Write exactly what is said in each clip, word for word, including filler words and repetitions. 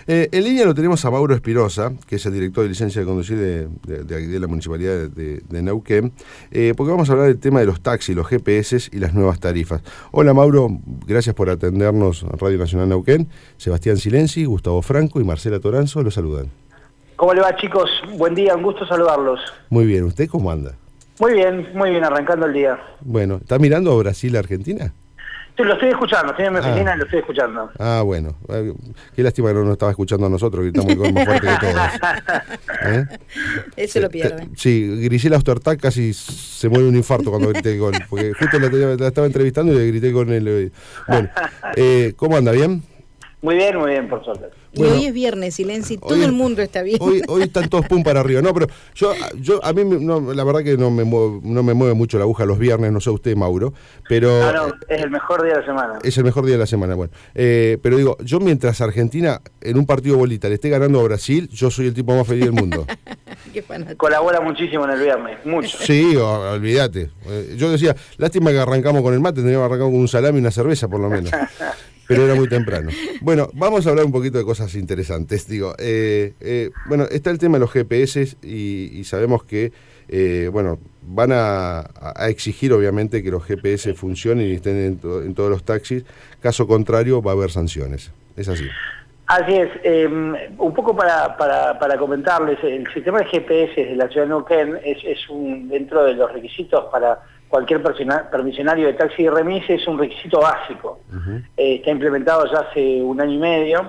Eh, en línea lo tenemos a Mauro Espirosa, que es el director de licencia de conducir de, de, de, de la Municipalidad de, de, de Neuquén, eh, porque vamos a hablar del tema de los taxis, los G P S y las nuevas tarifas. Hola Mauro, gracias por atendernos a Radio Nacional Neuquén. Sebastián Silenzi, Gustavo Franco y Marcela Toranzo los saludan. ¿Cómo le va, chicos? Buen día, un gusto saludarlos. Muy bien, ¿usted cómo anda? Muy bien, muy bien, arrancando el día. Bueno, ¿está mirando a Brasil, Argentina? Sí, lo estoy escuchando, estoy en mi oficina ah. y lo estoy escuchando. Ah, bueno. Qué lástima que no nos estaba escuchando a nosotros, que estamos más fuerte que todos. ¿Eh? Eso lo pierde. Sí, Grisela Ostertag casi se muere un infarto cuando grité gol, porque justo la, la estaba entrevistando y le grité con él. Bueno, eh, ¿cómo anda? ¿Bien? Muy bien, muy bien, por suerte. Y Bueno, hoy es viernes, Silenzi, todo hoy, el mundo está bien. Hoy, hoy están todos pum para arriba. No, pero yo, yo a mí, no, la verdad que no me, mueve, no me mueve mucho la aguja los viernes, no sé usted, Mauro, pero... No, no, es el mejor día de la semana. Es el mejor día de la semana, bueno. Eh, pero digo, yo mientras Argentina en un partido bolita le esté ganando a Brasil, yo soy el tipo más feliz del mundo. Qué fanático. Colabora muchísimo en el viernes, mucho. Sí, o, olvídate. Eh, yo decía, lástima que arrancamos con el mate, tendríamos que arrancar con un salami y una cerveza por lo menos. Pero era muy temprano. Bueno, vamos a hablar un poquito de cosas interesantes. Digo, eh, eh, bueno, está el tema de los G P S y, y sabemos que, eh, bueno, van a, a exigir obviamente que los G P S funcionen y estén en, to, en todos los taxis. Caso contrario, va a haber sanciones. Es así. Así es. Eh, un poco para, para, para comentarles, el sistema de G P S de la ciudad de Neuquén es, es un, dentro de los requisitos para cualquier permisionario de taxi y remis, es un requisito básico. Uh-huh. eh, está implementado ya hace un año y medio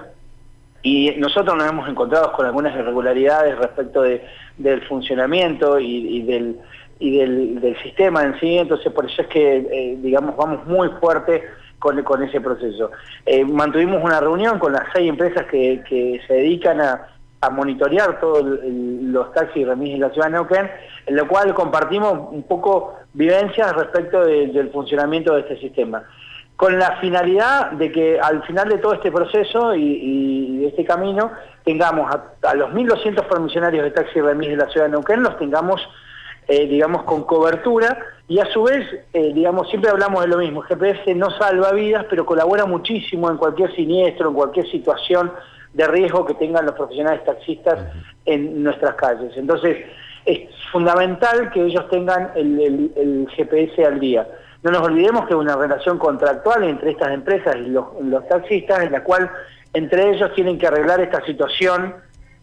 y nosotros nos hemos encontrado con algunas irregularidades respecto de, del funcionamiento y, y, del, y del, del sistema en sí, entonces por eso es que, eh, digamos, vamos muy fuerte con, con ese proceso. Eh, mantuvimos una reunión con las seis empresas que, que se dedican a, a monitorear todos los taxis y remis en la ciudad de Neuquén, en lo cual compartimos un poco vivencias respecto de, del funcionamiento de este sistema, con la finalidad de que al final de todo este proceso y, y de este camino tengamos a, a los mil doscientos permisionarios de taxi y remis de la ciudad de Neuquén, los tengamos, eh, digamos, con cobertura y a su vez, eh, digamos, siempre hablamos de lo mismo, G P S no salva vidas, pero colabora muchísimo en cualquier siniestro, en cualquier situación de riesgo que tengan los profesionales taxistas en nuestras calles. Entonces, es fundamental que ellos tengan el, el, el G P S al día. No nos olvidemos que hay una relación contractual entre estas empresas y los, los taxistas, en la cual entre ellos tienen que arreglar esta situación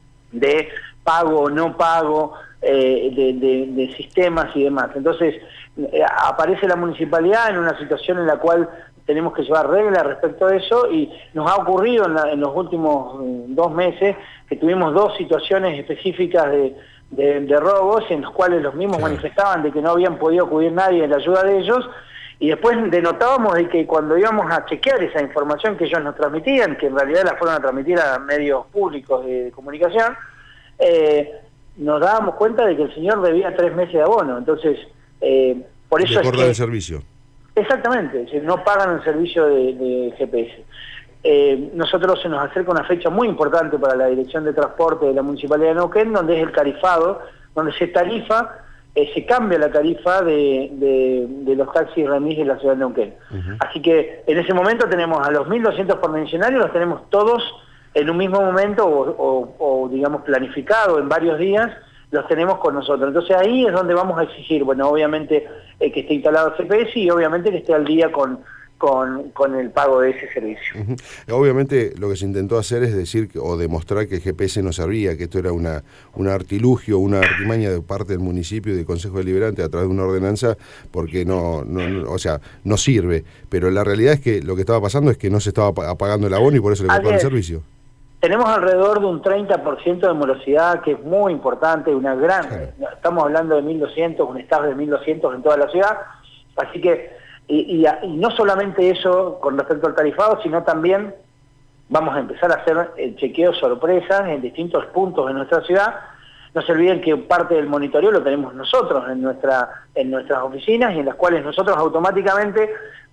de pago o no pago, eh, de, de, de sistemas y demás. Entonces, eh, aparece la municipalidad en una situación en la cual tenemos que llevar reglas respecto a eso y nos ha ocurrido en, la, en los últimos eh, dos meses que tuvimos dos situaciones específicas de, de, de robos en los cuales los mismos sí. manifestaban de que no habían podido acudir nadie en la ayuda de ellos y después denotábamos de que cuando íbamos a chequear esa información que ellos nos transmitían, que en realidad la fueron a transmitir a medios públicos de, de comunicación, eh, nos dábamos cuenta de que el señor debía tres meses de abono. Entonces, eh, por eso es que... el servicio. Exactamente, no pagan el servicio de, de G P S. Eh, nosotros se nos acerca una fecha muy importante para la Dirección de Transporte de la Municipalidad de Neuquén, donde es el tarifado, donde se tarifa, eh, se cambia la tarifa de, de, de los taxis y remis de la ciudad de Neuquén. Uh-huh. Así que en ese momento tenemos a los mil doscientos permisionarios, los tenemos todos en un mismo momento o, o, o digamos planificado en varios días, los tenemos con nosotros. Entonces ahí es donde vamos a exigir, bueno, obviamente eh, que esté instalado el G P S y obviamente que esté al día con, con, con el pago de ese servicio. Uh-huh. Obviamente lo que se intentó hacer es decir o demostrar que el G P S no servía, que esto era una un artilugio, una artimaña de parte del municipio y del Consejo Deliberante a través de una ordenanza, porque no, no, no, o sea, no sirve. Pero la realidad es que lo que estaba pasando es que no se estaba pagando el abono y por eso le cortaron el servicio. Tenemos alrededor de un treinta por ciento de morosidad, que es muy importante, una gran, sí. Estamos hablando de mil doscientos, un staff de mil doscientos en toda la ciudad, así que, y, y, y no solamente eso con respecto al tarifado, sino también vamos a empezar a hacer el chequeo sorpresas en distintos puntos de nuestra ciudad. No se olviden que parte del monitoreo lo tenemos nosotros en, nuestra, en nuestras oficinas y en las cuales nosotros automáticamente,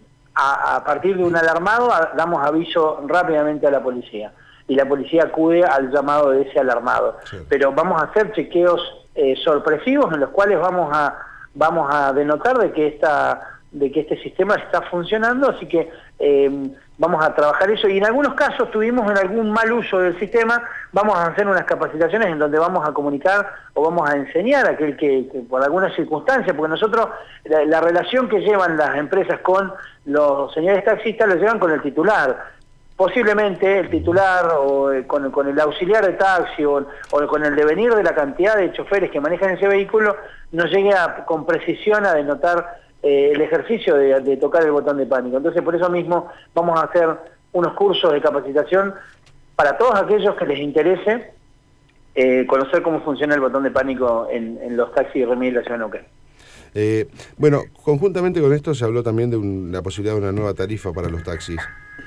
a, a partir de un alarmado, a, damos aviso rápidamente a la policía. Y la policía acude al llamado de ese alarmado. Sí. Pero vamos a hacer chequeos eh, sorpresivos en los cuales vamos a vamos a denotar de que esta de que este sistema está funcionando, así que eh, vamos a trabajar eso, y en algunos casos tuvimos en algún mal uso del sistema, vamos a hacer unas capacitaciones en donde vamos a comunicar o vamos a enseñar a aquel que, que por alguna circunstancia, porque nosotros la, la relación que llevan las empresas con los señores taxistas la llevan con el titular. Posiblemente el titular o eh, con, con el auxiliar de taxi o, o con el devenir de la cantidad de choferes que manejan ese vehículo no llegue a, con precisión a denotar eh, el ejercicio de, de tocar el botón de pánico. Entonces por eso mismo vamos a hacer unos cursos de capacitación para todos aquellos que les interese eh, conocer cómo funciona el botón de pánico en, en los taxis y remis de la ciudad de Neuquén. Eh, bueno, conjuntamente con esto se habló también de un, la posibilidad de una nueva tarifa para los taxis.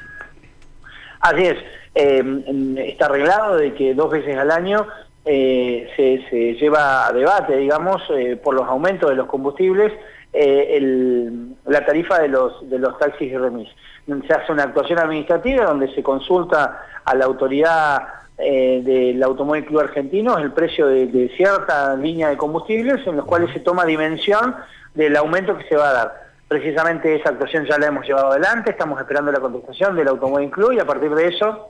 Así es, eh, está arreglado de que dos veces al año eh, se, se lleva a debate, digamos, eh, por los aumentos de los combustibles, eh, el, la tarifa de los, de los taxis y remis. Se hace una actuación administrativa donde se consulta a la autoridad eh, del Automóvil Club Argentino el precio de, de cierta línea de combustibles, en los cuales se toma dimensión del aumento que se va a dar. Precisamente esa actuación ya la hemos llevado adelante, estamos esperando la contestación del Automóvil Club y a partir de eso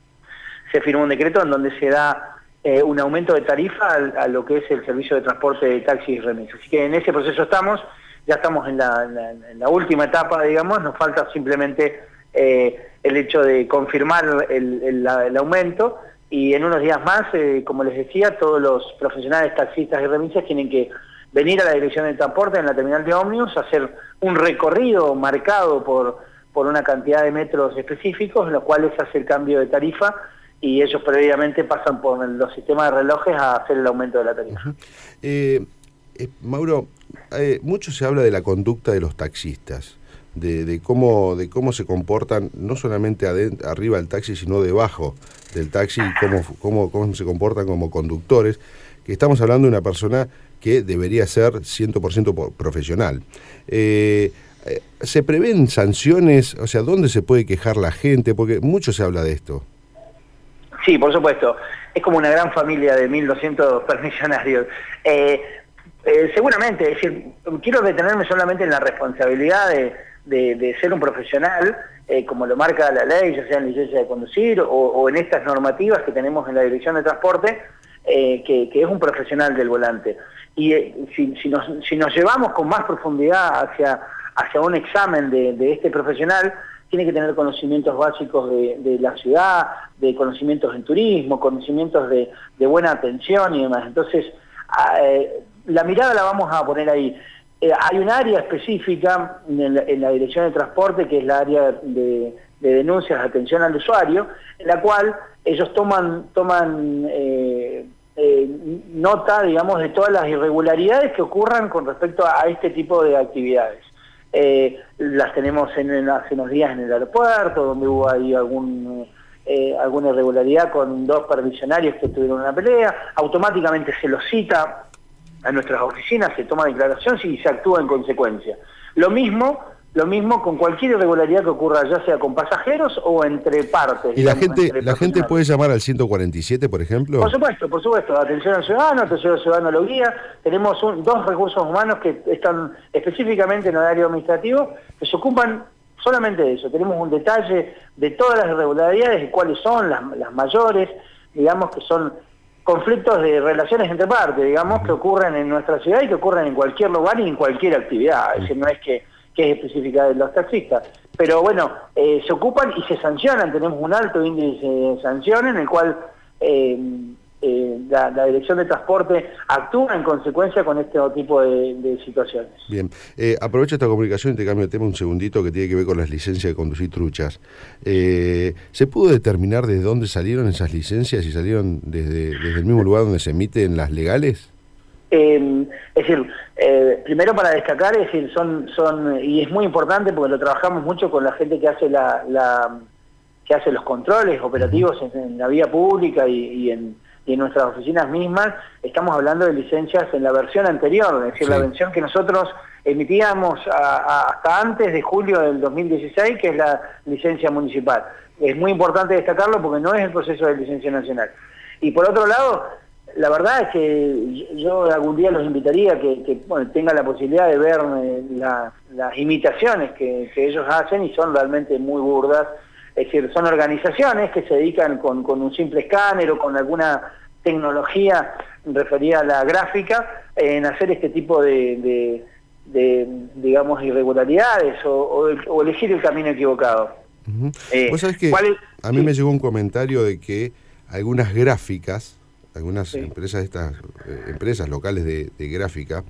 se firmó un decreto en donde se da eh, un aumento de tarifa a, a lo que es el servicio de transporte de taxis y remis. Así que en ese proceso estamos, ya estamos en la, en la, en la última etapa, digamos, nos falta simplemente eh, el hecho de confirmar el, el, el aumento y en unos días más, eh, como les decía, todos los profesionales taxistas y remises tienen que venir a la dirección de transporte en la terminal de ómnibus, hacer un recorrido marcado por, por una cantidad de metros específicos, en los cuales se hace el cambio de tarifa y ellos previamente pasan por los sistemas de relojes a hacer el aumento de la tarifa. Uh-huh. eh, eh, Mauro, eh, mucho se habla de la conducta de los taxistas, de, de, cómo, de cómo se comportan, no solamente adentro, arriba del taxi, sino debajo del taxi, y cómo, cómo, cómo se comportan como conductores, que estamos hablando de una persona que debería ser cien por ciento profesional. Eh, eh, ¿Se prevén sanciones? O sea, ¿dónde se puede quejar la gente? Porque mucho se habla de esto. Sí, por supuesto. Es como una gran familia de mil doscientos permisionarios. Eh, eh, seguramente, es decir, quiero detenerme solamente en la responsabilidad de, de, de ser un profesional, eh, como lo marca la ley, ya sea en licencia de conducir o, o en estas normativas que tenemos en la Dirección de Transporte, eh, que, que es un profesional del volante. Y eh, si, si, nos, si nos llevamos con más profundidad hacia, hacia un examen de, de este profesional, tiene que tener conocimientos básicos de, de la ciudad, de conocimientos en turismo, conocimientos de, de buena atención y demás. Entonces, eh, la mirada la vamos a poner ahí. Eh, hay un área específica en la, en la Dirección de Transporte, que es la área de, de denuncias de atención al usuario, en la cual ellos toman, toman eh, eh, nota, digamos, de todas las irregularidades que ocurran con respecto a, a este tipo de actividades. Eh, las tenemos en, en, hace unos días en el aeropuerto, donde hubo ahí algún, eh, alguna irregularidad con dos permisionarios que tuvieron una pelea, automáticamente se los cita a nuestras oficinas, se toma declaración y se actúa en consecuencia. Lo mismo, lo mismo con cualquier irregularidad que ocurra, ya sea con pasajeros o entre partes. ¿Y digamos, la gente la gente puede llamar al ciento cuarenta y siete, por ejemplo? Por supuesto, por supuesto. Atención al ciudadano, atención al ciudadano lo guía. Tenemos un, dos recursos humanos que están específicamente en el área administrativo, que se ocupan solamente de eso. Tenemos un detalle de todas las irregularidades, de cuáles son las, las mayores, digamos que son conflictos de relaciones entre partes, digamos, que ocurren en nuestra ciudad y que ocurren en cualquier lugar y en cualquier actividad. Es decir, no es que, que es específica de los taxistas. Pero bueno, eh, se ocupan y se sancionan, tenemos un alto índice de sanción en el cual eh, eh, la, la Dirección de Transporte actúa en consecuencia con este tipo de, de situaciones. Bien, eh, aprovecho esta comunicación y te cambio de tema un segundito que tiene que ver con las licencias de conducir truchas. Eh, ¿Se pudo determinar desde dónde salieron esas licencias y salieron desde, desde el mismo lugar donde se emiten las legales? Eh, es decir, eh, primero para destacar, es decir, son, son, y es muy importante porque lo trabajamos mucho con la gente que hace la, la que hace los controles operativos en, en la vía pública y, y, en, y en nuestras oficinas mismas. Estamos hablando de licencias en la versión anterior, es decir, sí, la versión que nosotros emitíamos a, a, hasta antes de julio del dos mil dieciséis, que es la licencia municipal. Es muy importante destacarlo porque no es el proceso de licencia nacional. Y por otro lado, la verdad es que yo algún día los invitaría a que, que bueno, tengan la posibilidad de ver eh, la, las imitaciones que, que ellos hacen y son realmente muy burdas. Es decir, son organizaciones que se dedican con, con un simple escáner o con alguna tecnología referida a la gráfica en hacer este tipo de, de, de digamos, irregularidades o, o, o elegir el camino equivocado. Uh-huh. eh, ¿Vos sabés que es? A mí sí. me llegó un comentario de que algunas gráficas, algunas sí. empresas estas eh, empresas locales de, de gráfica,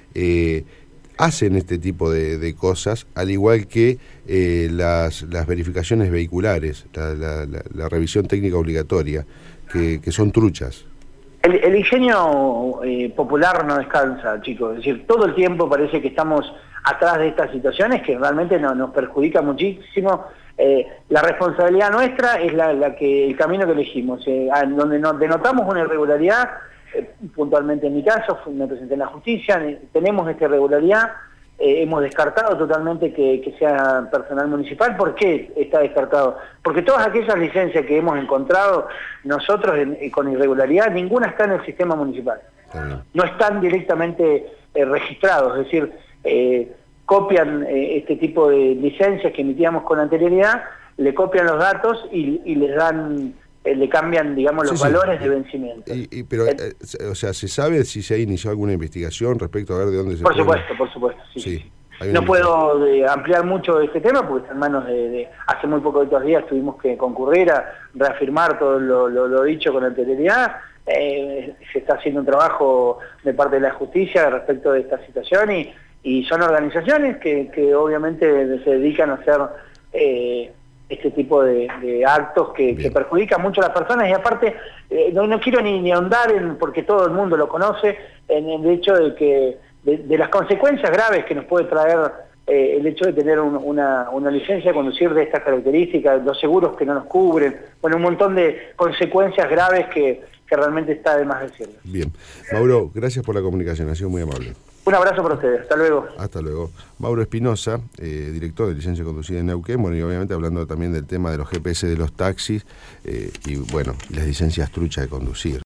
eh, hacen este tipo de, de cosas, al igual que eh, las, las verificaciones vehiculares, la, la, la, la revisión técnica obligatoria, que, que son truchas. El, el ingenio eh, popular no descansa, chicos. Es decir, todo el tiempo parece que estamos atrás de estas situaciones que realmente no, nos perjudica muchísimo. Eh, la responsabilidad nuestra es la, la que el camino que elegimos. Eh, donde nos denotamos una irregularidad, eh, puntualmente en mi caso, me presenté en la justicia, eh, tenemos esta irregularidad, eh, hemos descartado totalmente que, que sea personal municipal. ¿Por qué está descartado? Porque todas aquellas licencias que hemos encontrado nosotros en, eh, con irregularidad, ninguna está en el sistema municipal. Uh-huh. No están directamente eh, registrados, es decir, eh, copian eh, este tipo de licencias que emitíamos con anterioridad, le copian los datos y, y les dan, eh, le cambian, digamos, los sí, valores sí. de vencimiento. Y, y, pero, eh, o sea, ¿se sabe si se ha iniciado alguna investigación respecto a ver de dónde se... Por supuesto, puede... por supuesto, sí. sí. sí. No puedo eh, ampliar mucho este tema porque está en manos de, de... Hace muy pocos días tuvimos que concurrir a reafirmar todo lo, lo, lo dicho con anterioridad. Eh, se está haciendo un trabajo de parte de la justicia respecto de esta situación y Y son organizaciones que, que obviamente se dedican a hacer eh, este tipo de, de actos que, que perjudican mucho a las personas y aparte, eh, no, no quiero ni, ni ahondar en, porque todo el mundo lo conoce, en el hecho de que de, de las consecuencias graves que nos puede traer eh, el hecho de tener un, una, una licencia de conducir de estas características, los seguros que no nos cubren, bueno, un montón de consecuencias graves que, que realmente está de más decirlo. Bien. Mauro, gracias por la comunicación, ha sido muy amable. Un abrazo para ustedes, hasta luego. Hasta luego. Mauro Espinosa, eh, director de licencia de conducir en Neuquén, bueno, y obviamente hablando también del tema de los G P S de los taxis, eh, y bueno, las licencias truchas de conducir.